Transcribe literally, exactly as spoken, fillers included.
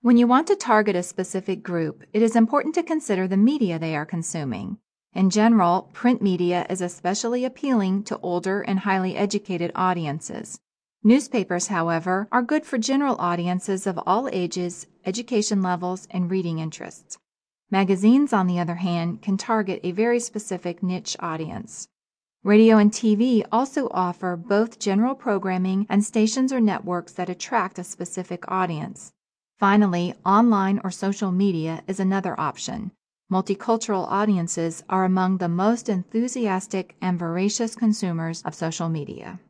When you want to target a specific group, it is important to consider the media they are consuming. In general, print media is especially appealing to older and highly educated audiences. Newspapers, however, are good for general audiences of all ages, education levels, and reading interests. Magazines, on the other hand, can target a very specific niche audience. Radio and T V also offer both general programming and stations or networks that attract a specific audience. Finally, online or social media is another option. Multicultural audiences are among the most enthusiastic and voracious consumers of social media.